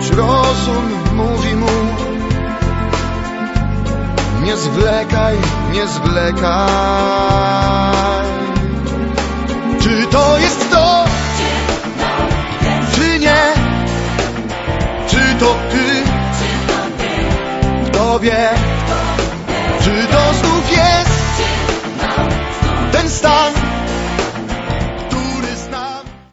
choć rozum mówi mu: nie zwlekaj, nie zwlekaj. Czy to jest to, czy nie? Czy to ty? Kto wie?